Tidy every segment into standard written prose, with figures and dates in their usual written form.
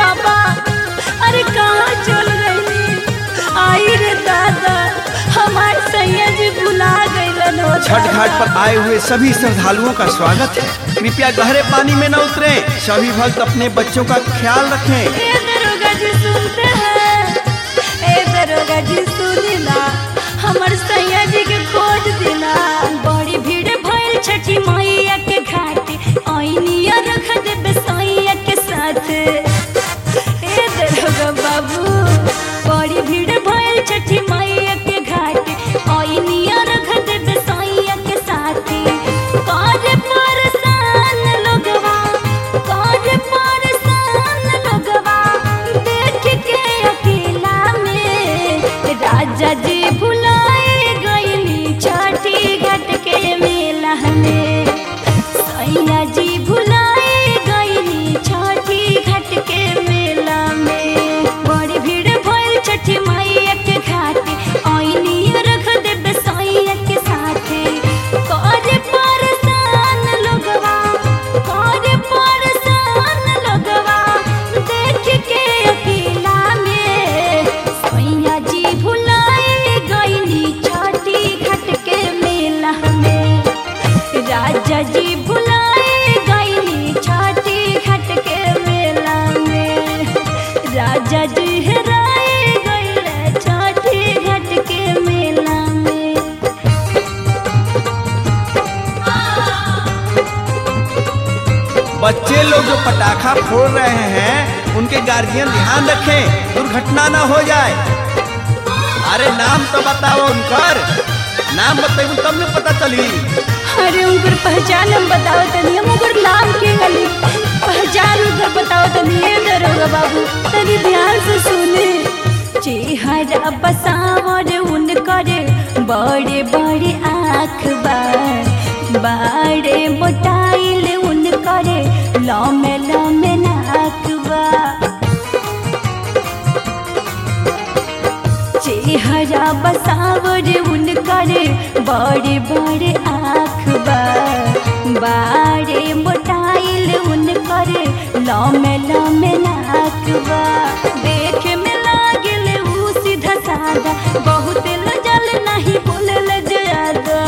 बाबा, अरे कहाँ चल गई? आई रे दादा, हमारे सैया जी भुला गइलन हो। छठ घाट पर आए हुए सभी श्रद्धालुओं का स्वागत है। कृपया गहरे पानी में न उतरें। सभी भक्त अपने बच्चों का ख्याल रखें। ए दरोगा जी सुनते हैं? ए दरोगा जी सुनिला, हमर सैया जी के खोज दिला। बड़ी भीड़ भइल छठी मैया के घाट, आइनिया रख देबे सैया के साथ। ए दरोगा बाबू, बड़ी भीड़ भइल छठी मैया के घाट, आइनिया रख देबे सैया के साथ। कारे परेशान लोगवा, कारे परेशान लोगवा, देख के अकेला में राजा जी भुलाए गइली छठी घाट के मेला में। सैया जी भुलाए गइली छठी घाट के मेला में। बड़ी भीड़ भइल छठी मैया के घाट, आइनी रख देबे सैया के साथ। कारे परेशान लोगवा, कारे परेशान लोगवा, देख के अकेला में सैया जी भुलाए गइली छठी घाट के मेला में। राजा जी भुलाए गइली छठी घाट के मेला में। राजा जी हेराए गइले छठी घाट के मेला में। बच्चे लोग जो पटाखा फोड़ रहे हैं उनके गार्जियन ध्यान रखें, दुर्घटना न हो जाए। अरे नाम तो बताओ उनकर, नाम बताइए तब न पता चली। अरे उनकर पहचान हम बताओ तनी, हम उनकर नाम के गली पहचान उनकर बताओ तनी। ए दरोगा बाबू तनी ध्यान से सुने। चेहरा बसावर उनकर बड़े बड़े आँख बा, बड़े मोटाइल उनकर लम्बे लम्बे नाक बा। चेहरा बसावर उनकर बड़े बड़े आँख बा, बड़े मोटाइल उनकर लम्बे लम्बे नाक बा। देखे में लागल ऊ सीधा सादा, बहुत लजल नहीं बोलल ज्यादा।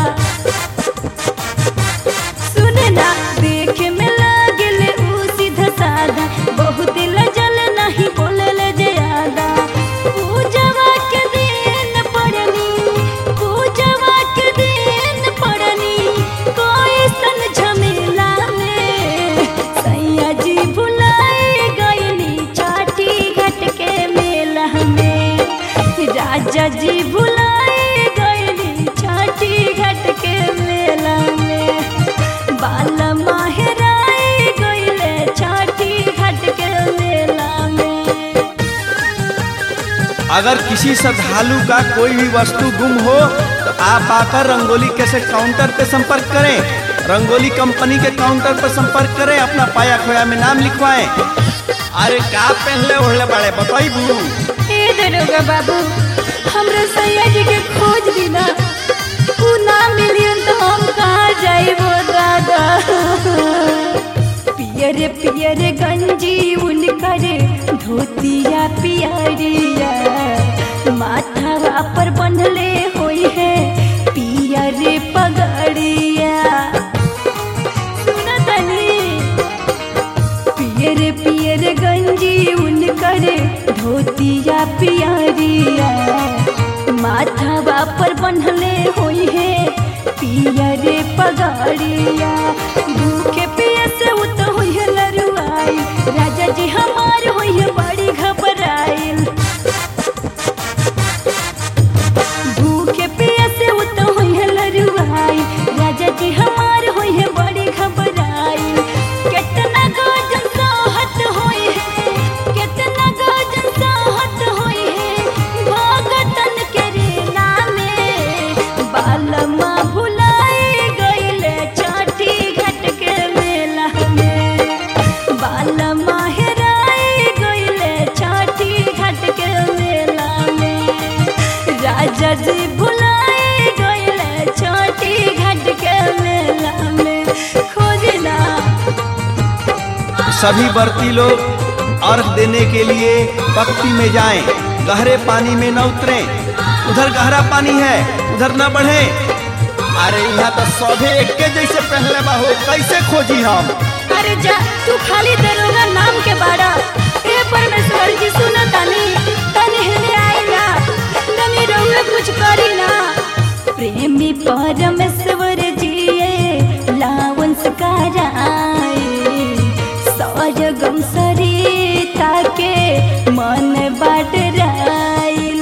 सुने ना, देखे में लागल ऊ सीधा सादा, बहुत लजल नहीं बोलल ज्यादा। पूजवा के दिन पड़नी, पूजवा के दिन पड़नी, कोई सन झमेला में सैया जी भुलाए गइली छठी घाट के मेला में। राजा जी भुलाए गइली छठी घाट के मेला में। बाल माहराए गइले छठी घाट के मेला में। अगर किसी श्रद्धालु का कोई भी वस्तु गुम हो तो आप आकर रंगोली कैसेट काउंटर पे संपर्क करें। रंगोली कंपनी के काउंटर पर संपर्क करें, अपना पाया खोया में नाम लिखवाएं। अरे का पहले ओढ़ले बड़े बताइबू। ए दरोगा बाबू, हमरा सैया जी के खोज दिना, ऊ ना मिलियन तो हम कहाँ जाइबो दादा। पियर पियर गंजी उनकर धोतिया पियरिया, माथवा पर बंधले होई है पियर पगड़िया। सुना तनी, पियर पियर गंजी उनकर धोतिया पियरिया, माथवा पर बंधले होई है पियर पगड़िया। भूखे पियसे उत होई है लरुआई, राजा जी हमार होई है बड़ी घबराइल। भूखे पियसे उत होई है लरुआई, राजा जी हमार होई है बड़ी घबराइल। कितना गजन साहत होई है, कितना गजन साहत होई है भगतन के रेला में। बालमा भुलाए गइले छठी घाट के मेला में। बालमा हेराए गइले छठी घाट के मेला में। राजा जी भुलाए गइले छठी घाट के मेला में। खोजना सभी व्रती लोग अर्घ देने के लिए भक्ति में जाएं, गहरे पानी में न उतरें। उधर गहरा पानी है, उधर न बढ़े। अरे यहाँ तो सौदे एक के जैसे पहले बा हो, कैसे खोजी हम? अरे जा तू खाली दरोगा नाम के बाड़ा। ए परमेश्वर जी सुना तानी तनी हेले आई ना, तनी रहुए कुछ करी ना। प्रेमी परमेश्वर जी लावंस कराए, सरगम सरिता के मन बाट राइल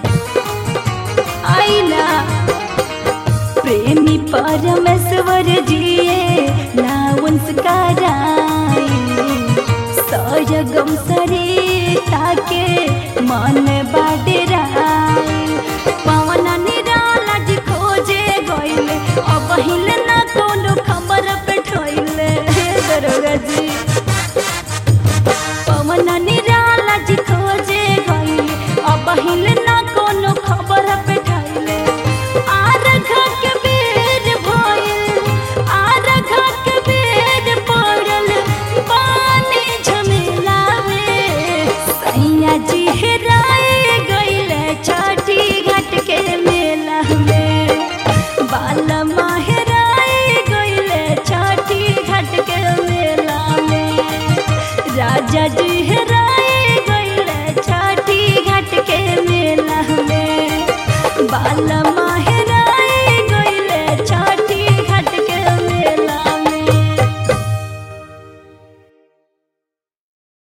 आई ना। प्रेमी परमेश्वर जी लावंस कराए, सरगम सरिता के मन बाट राइल। पवन निराला जी खोजे गइल अब हिल